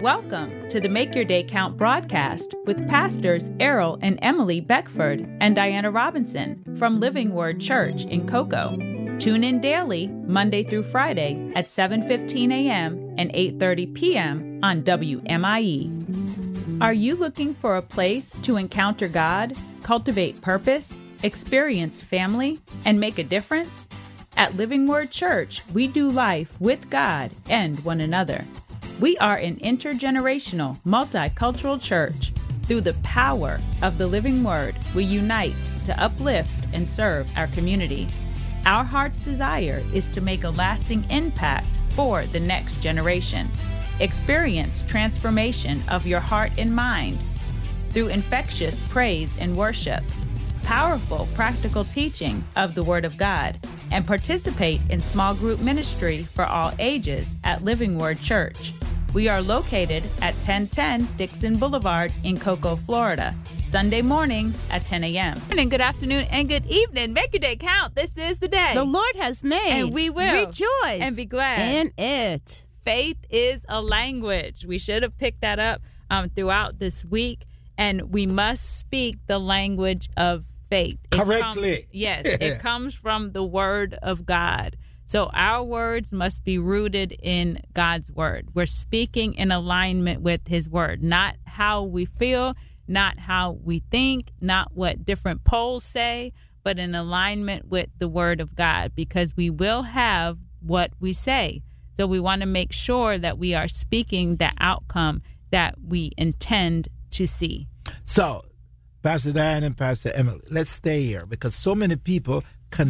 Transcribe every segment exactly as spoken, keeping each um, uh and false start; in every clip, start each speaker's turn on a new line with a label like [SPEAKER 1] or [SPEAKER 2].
[SPEAKER 1] Welcome to the Make Your Day Count broadcast with pastors Errol and Emily Beckford and Diana Robinson from Living Word Church in Cocoa. Tune in daily, Monday through Friday at seven fifteen a.m. and eight thirty p.m. on W M I E. Are you looking for a place to encounter God, cultivate purpose, experience family, and make a difference? At Living Word Church, we do life with God and one another. We are an intergenerational, multicultural church. Through the power of the Living Word, we unite to uplift and serve our community. Our heart's desire is to make a lasting impact for the next generation. Experience transformation of your heart and mind through infectious praise and worship, powerful practical teaching of the Word of God, and participate in small group ministry for all ages at Living Word Church. We are located at ten ten Dixon Boulevard in Cocoa, Florida, Sunday mornings at ten a.m. And good afternoon and good evening. Make your day count. This is the day
[SPEAKER 2] the Lord has made.
[SPEAKER 1] And we will
[SPEAKER 2] rejoice
[SPEAKER 1] and be glad
[SPEAKER 2] in it.
[SPEAKER 1] Faith is a language. We should have picked that up um, throughout this week, and we must speak the language of faith. It
[SPEAKER 3] Correctly.
[SPEAKER 1] Comes, yes, it comes from the Word of God. So our words must be rooted in God's Word. We're speaking in alignment with His Word, not how we feel, not how we think, not what different polls say, but in alignment with the Word of God, because we will have what we say. So we want to make sure that we are speaking the outcome that we intend to see.
[SPEAKER 3] So, Pastor Diane and Pastor Emily, let's stay here because so many people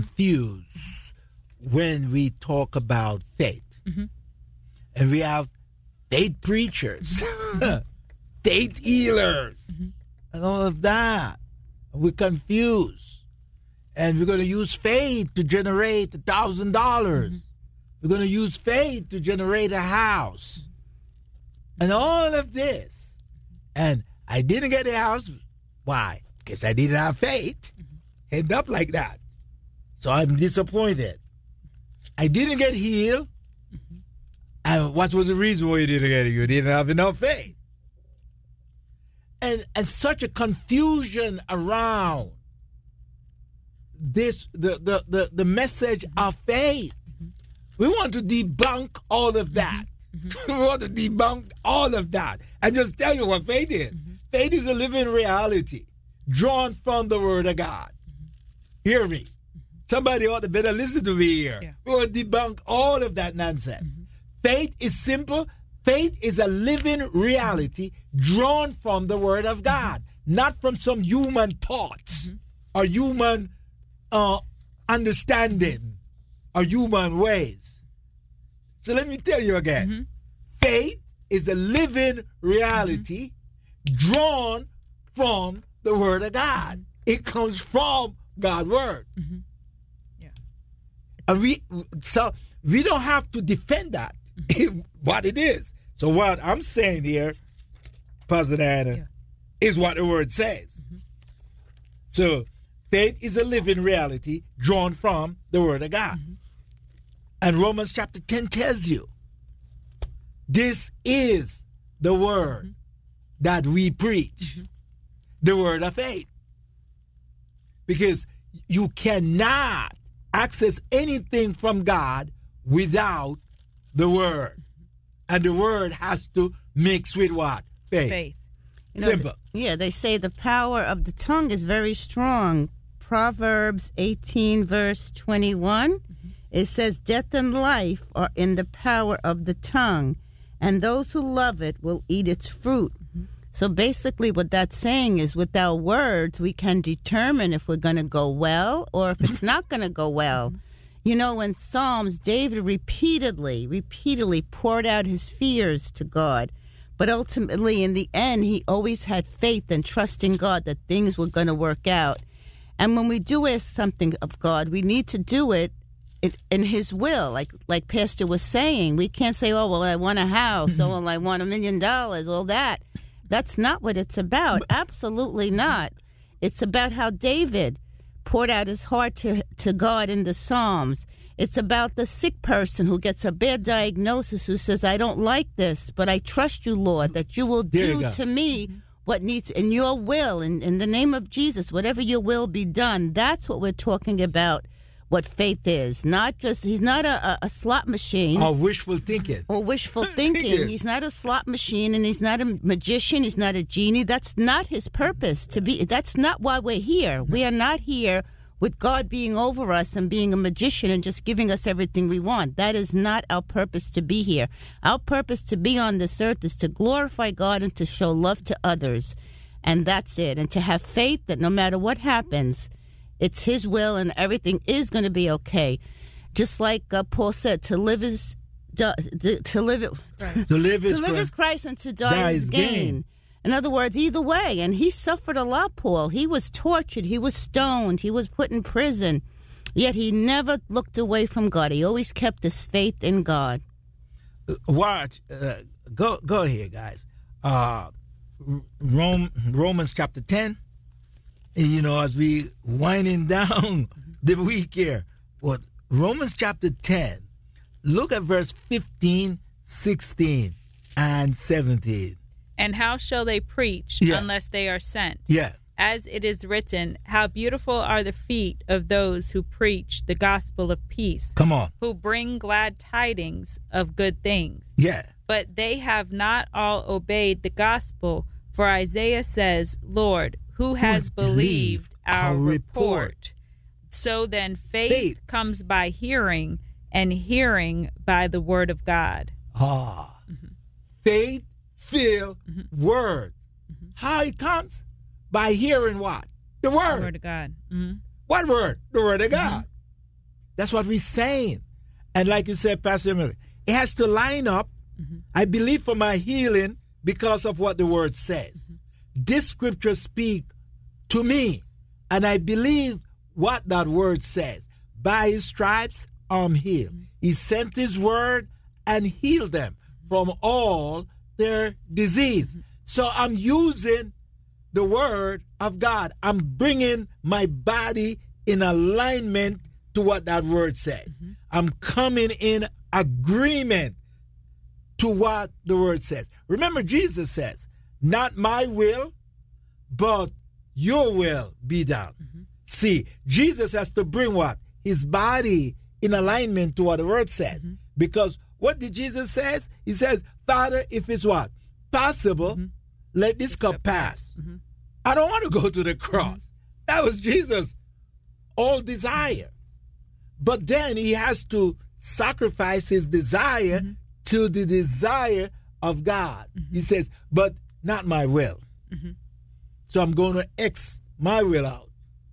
[SPEAKER 3] confuse when we talk about faith. Mm-hmm. And we have faith preachers, mm-hmm. faith healers, mm-hmm. and all of that. We're confused. And we're going to use faith to generate a thousand dollars. We're going to use faith to generate a house. And all of this. And I didn't get a house. Why? Because I didn't have faith. Mm-hmm. End up like that. So I'm disappointed. I didn't get healed. Mm-hmm. And what was the reason why you didn't get it? You didn't have enough faith. And, and such a confusion around this, the, the, the, the message mm-hmm. of faith. Mm-hmm. We want to debunk all of that. Mm-hmm. We want to debunk all of that and just tell you what faith is. Mm-hmm. Faith is a living reality drawn from the Word of God. Mm-hmm. Hear me. Somebody ought to better listen to me here. Yeah. We want to debunk all of that nonsense. Mm-hmm. Faith is simple. Faith is a living reality drawn from the Word of God, mm-hmm. not from some human thoughts mm-hmm. or human uh, understanding or human ways. So let me tell you again. Mm-hmm. Faith is a living reality mm-hmm. drawn from the Word of God. Mm-hmm. It comes from God's Word. Mm-hmm. And we, so we don't have to defend that, mm-hmm. what it is. So what I'm saying here, Pastor Diana, yeah. is what the Word says. Mm-hmm. So faith is a living reality drawn from the Word of God. Mm-hmm. And Romans chapter ten tells you, this is the Word mm-hmm. that we preach, mm-hmm. the Word of faith. Because you cannot access anything from God without the Word. And the Word has to mix with what? Faith. Faith.
[SPEAKER 2] You know,
[SPEAKER 3] Simple.
[SPEAKER 2] The, yeah, they say the power of the tongue is very strong. Proverbs eighteen, verse twenty-one, mm-hmm. it says, death and life are in the power of the tongue, and those who love it will eat its fruit. Mm-hmm. So basically what that's saying is with our words, we can determine if we're going to go well or if it's not going to go well. Mm-hmm. You know, in Psalms, David repeatedly, repeatedly poured out his fears to God. But ultimately, in the end, he always had faith and trust in God that things were going to work out. And when we do ask something of God, we need to do it in His will, like like Pastor was saying. We can't say, oh, well, I want a house, oh, well, I want a million dollars, all that. That's not what it's about. Absolutely not. It's about how David poured out his heart to, to God in the Psalms. It's about the sick person who gets a bad diagnosis, who says, I don't like this, but I trust you, Lord, that you will
[SPEAKER 3] There you
[SPEAKER 2] do
[SPEAKER 3] go.
[SPEAKER 2] to me what needs in your will, in, in the name of Jesus, whatever your will be done. That's what we're talking about, what faith is. Not just, he's not a, a, a slot machine.
[SPEAKER 3] Or wishful thinking.
[SPEAKER 2] Or wishful thinking.
[SPEAKER 3] Thinking.
[SPEAKER 2] He's not a slot machine, and he's not a magician. He's not a genie. That's not his purpose to be. That's not why we're here. We are not here with God being over us and being a magician and just giving us everything we want. That is not our purpose to be here. Our purpose to be on this earth is to glorify God and to show love to others. And that's it. And to have faith that no matter what happens, it's his will and everything is going to be okay. Just like uh, Paul said, to live is to, to live it,
[SPEAKER 3] Right. To live is
[SPEAKER 2] to live
[SPEAKER 3] Christ.
[SPEAKER 2] is Christ and to die,
[SPEAKER 3] Die
[SPEAKER 2] is
[SPEAKER 3] is
[SPEAKER 2] gain.
[SPEAKER 3] gain.
[SPEAKER 2] In other words, either way. And he suffered a lot, Paul. He was tortured. He was stoned. He was put in prison. Yet he never looked away from God. He always kept his faith in God.
[SPEAKER 3] Watch. Uh, go go here, guys. Uh, Rome, Romans chapter ten. You know, as we winding down the week here. What Romans chapter ten. Look at verse fifteen, sixteen, and seventeen.
[SPEAKER 1] And how shall they preach
[SPEAKER 3] Yeah.
[SPEAKER 1] unless they are sent?
[SPEAKER 3] Yeah.
[SPEAKER 1] As it is written, how beautiful are the feet of those who preach the gospel of peace,
[SPEAKER 3] Come on.
[SPEAKER 1] who bring glad tidings of good things.
[SPEAKER 3] Yeah.
[SPEAKER 1] But they have not all obeyed the gospel, for Isaiah says, Lord, who has
[SPEAKER 3] has believed
[SPEAKER 1] believed our
[SPEAKER 3] our report?
[SPEAKER 1] report? So then faith,
[SPEAKER 3] Faith.
[SPEAKER 1] comes by hearing, and hearing by the word of God.
[SPEAKER 3] Ah. Faith-filled word. How it comes? By hearing what? The
[SPEAKER 1] The
[SPEAKER 3] word.
[SPEAKER 1] word of God. Mhm.
[SPEAKER 3] What word? The word of God. That's what we're saying. And like you said, Pastor Miller, it has to line up. I believe for my healing because of what the word says. This scripture speak to me, and I believe what that word says. By his stripes, I'm healed. He sent his word and healed them from all their disease. So I'm using the word of God. I'm bringing my body in alignment to what that word says. Mm-hmm. I'm coming in agreement to what the word says. Remember, Jesus says, not my will, but your will be done. Mm-hmm. See, Jesus has to bring what? His body in alignment to what the word says. Mm-hmm. Because what did Jesus say? He says, Father, if it's what? Possible, mm-hmm. let this cup pass. Mm-hmm. I don't want to go to the cross. Mm-hmm. That was Jesus' all desire. But then he has to sacrifice his desire mm-hmm. to the desire of God. Mm-hmm. He says, but not my will. Mm-hmm. So I'm going to X my will out.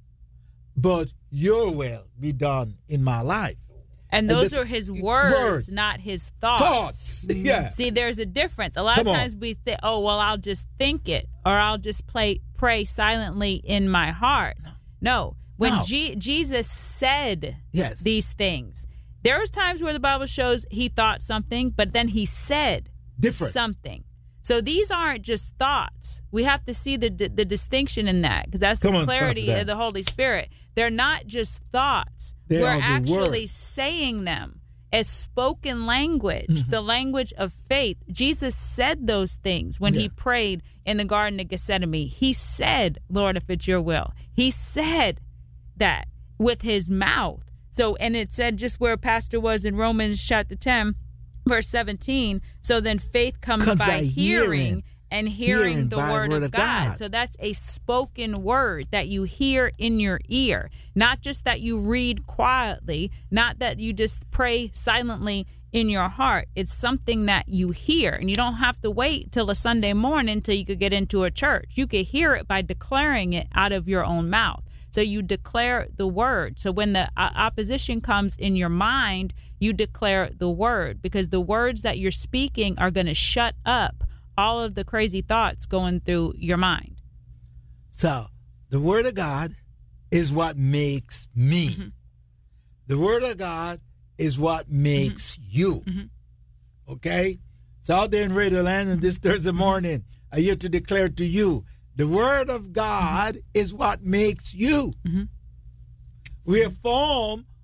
[SPEAKER 3] But your will be done in my life.
[SPEAKER 1] And those and are his words, words, not his thoughts.
[SPEAKER 3] Thoughts, yeah.
[SPEAKER 1] See, there's a difference. A lot
[SPEAKER 3] Come
[SPEAKER 1] of times
[SPEAKER 3] on.
[SPEAKER 1] we think, oh, well, I'll just think it, or I'll just play, pray silently in my heart. No. When
[SPEAKER 3] no.
[SPEAKER 1] G- Jesus said
[SPEAKER 3] yes.
[SPEAKER 1] these things, there was times where the Bible shows he thought something, but then he said
[SPEAKER 3] Different.
[SPEAKER 1] something. So these aren't just thoughts. We have to see the the distinction in that, because that's
[SPEAKER 3] Come
[SPEAKER 1] the
[SPEAKER 3] on,
[SPEAKER 1] clarity of the Holy Spirit. They're not just thoughts.
[SPEAKER 3] They
[SPEAKER 1] We're
[SPEAKER 3] are the
[SPEAKER 1] actually
[SPEAKER 3] word.
[SPEAKER 1] saying them as spoken language,
[SPEAKER 3] Mm-hmm.
[SPEAKER 1] the language of faith. Jesus said those things when
[SPEAKER 3] yeah.
[SPEAKER 1] he prayed in the Garden of Gethsemane. He said, Lord, if it's your will. He said that with his mouth. So, and it said just where Pastor was in Romans chapter ten, verse seventeen. So then faith comes,
[SPEAKER 3] comes
[SPEAKER 1] by,
[SPEAKER 3] by
[SPEAKER 1] hearing,
[SPEAKER 3] hearing
[SPEAKER 1] and hearing,
[SPEAKER 3] hearing
[SPEAKER 1] the
[SPEAKER 3] by
[SPEAKER 1] word,
[SPEAKER 3] word
[SPEAKER 1] of
[SPEAKER 3] of
[SPEAKER 1] God.
[SPEAKER 3] God.
[SPEAKER 1] So that's a spoken word that you hear in your ear, not just that you read quietly, not that you just pray silently in your heart. It's something that you hear, and you don't have to wait till a Sunday morning until you could get into a church. You could hear it by declaring it out of your own mouth. So you declare the word. So when the uh, opposition comes in your mind, you declare the word, because the words that you're speaking are going to shut up all of the crazy thoughts going through your mind.
[SPEAKER 3] So the word of God is what makes me. Mm-hmm. The word of God is what makes mm-hmm. you. Mm-hmm. Okay? So out there in Radio Land on this Thursday morning, I'm here to declare to you, the word of God mm-hmm. is what makes you. Mm-hmm. We are formed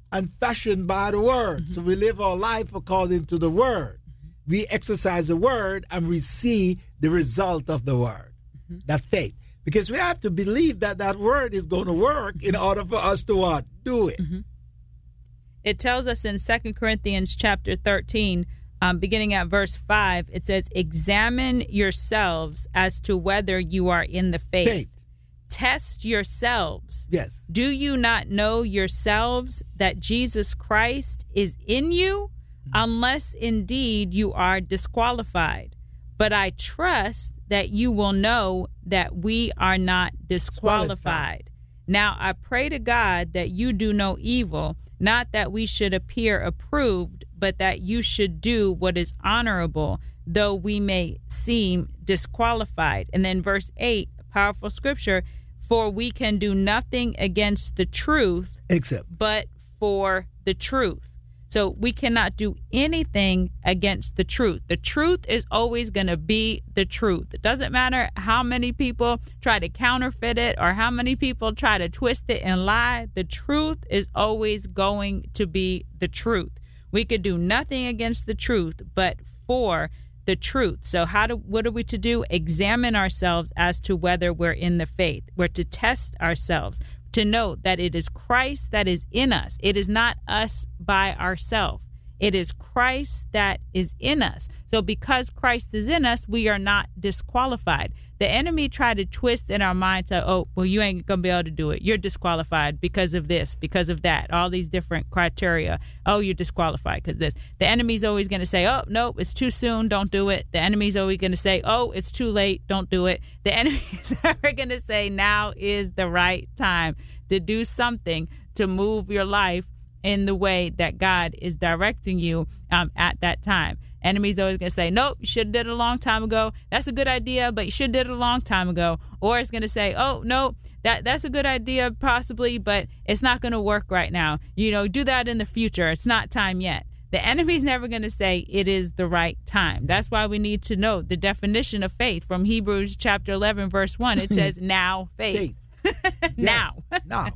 [SPEAKER 3] and fashioned by the word. Mm-hmm. So we live our life according to the word. Mm-hmm. We exercise the word and we see the result of the word, mm-hmm. that faith. Because we have to believe that that word is going to work in order for us to what? Do it.
[SPEAKER 1] Mm-hmm. It tells us in Second Corinthians chapter thirteen, um, beginning at verse five, it says, examine yourselves as to whether you are in the faith.
[SPEAKER 3] Faith.
[SPEAKER 1] Test yourselves.
[SPEAKER 3] Yes.
[SPEAKER 1] Do you not know yourselves that Jesus Christ is in you, unless indeed you are disqualified? But I trust that you will know that we are not disqualified. Now I pray to God that you do no evil, not that we should appear approved, but that you should do what is honorable, though we may seem disqualified. And then verse eight, powerful scripture, for we can do nothing against the truth,
[SPEAKER 3] except
[SPEAKER 1] but for the truth. So we cannot do anything against the truth. The truth is always going to be the truth. It doesn't matter how many people try to counterfeit it or how many people try to twist it and lie. The truth is always going to be the truth. We could do nothing against the truth, but for the truth. So how do what are we to do? Examine ourselves as to whether we're in the faith. We're to test ourselves, to know that it is Christ that is in us. It is not us by ourselves. It is Christ that is in us. So because Christ is in us, we are not disqualified. The enemy tried to twist in our mind to, oh, well, you ain't going to be able to do it. You're disqualified because of this, because of that, all these different criteria. Oh, you're disqualified because this. The enemy's always going to say, oh, no, it's too soon. Don't do it. The enemy's always going to say, oh, it's too late. Don't do it. The enemy's never going to say now is the right time to do something to move your life in the way that God is directing you um, at that time. Enemy's always going to say, nope, you should have did it a long time ago. That's a good idea, but you should have did it a long time ago. Or it's going to say, oh, no, that, that's a good idea possibly, but it's not going to work right now. You know, do that in the future. It's not time yet. The enemy's never going to say it is the right time. That's why we need to know the definition of faith from Hebrews chapter eleven, verse one. It says, now faith. faith. now.
[SPEAKER 3] Now.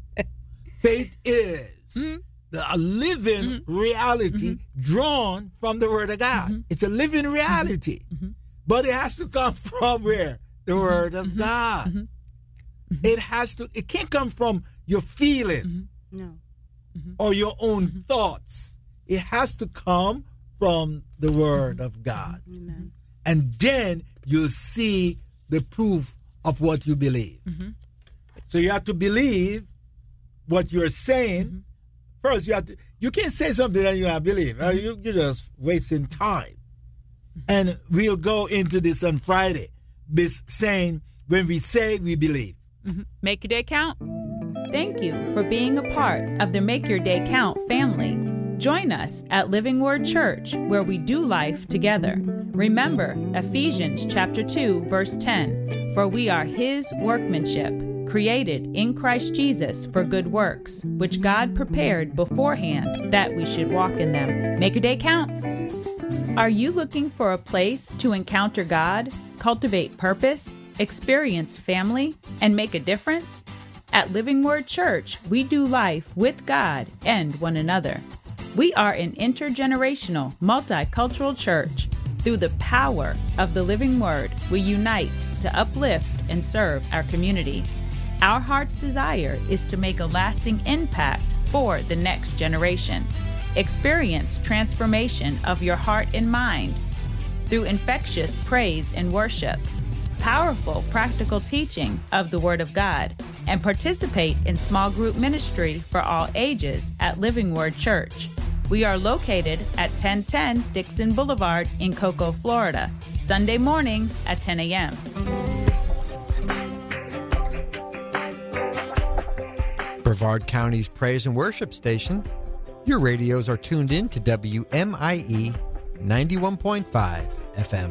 [SPEAKER 3] Faith is mm-hmm. the, a living mm-hmm. reality mm-hmm. drawn from the Word of God. Mm-hmm. It's a living reality. Mm-hmm. But it has to come from where? The mm-hmm. Word of mm-hmm. God. Mm-hmm. It has to, it can't come from your feeling
[SPEAKER 2] mm-hmm. no.
[SPEAKER 3] mm-hmm. or your own mm-hmm. thoughts. It has to come from the Word of God.
[SPEAKER 2] Amen.
[SPEAKER 3] And then you'll see the proof of what you believe. Mm-hmm. So you have to believe what you're saying. Mm-hmm. First, you have to, you can't say something that you don't believe. Mm-hmm. You, you're just wasting time. Mm-hmm. And we'll go into this on Friday, this saying, when we say, we believe.
[SPEAKER 1] Mm-hmm. Make your day count. Thank you for being a part of the Make Your Day Count family. Join us at Living Word Church, where we do life together. Remember Ephesians chapter two, verse ten, for we are His workmanship, created in Christ Jesus for good works, which God prepared beforehand that we should walk in them. Make your day count. Are you looking for a place to encounter God, cultivate purpose, experience family, and make a difference? At Living Word Church, we do life with God and one another. We are an intergenerational, multicultural church. Through the power of the living Word, we unite to uplift and serve our community. Our heart's desire is to make a lasting impact for the next generation. Experience transformation of your heart and mind through infectious praise and worship, powerful practical teaching of the Word of God, and participate in small group ministry for all ages at Living Word Church. We are located at ten ten Dixon Boulevard in Cocoa, Florida, Sunday mornings at ten a.m.
[SPEAKER 4] Brevard County's praise and worship station. Your radios are tuned in to W M I E ninety-one point five F M.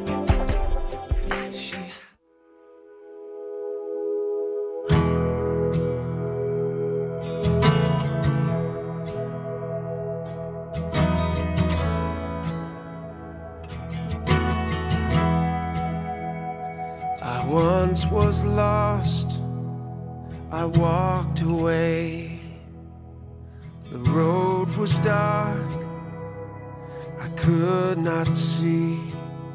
[SPEAKER 5] I once was lost, I walked away. The road was dark, I could not see.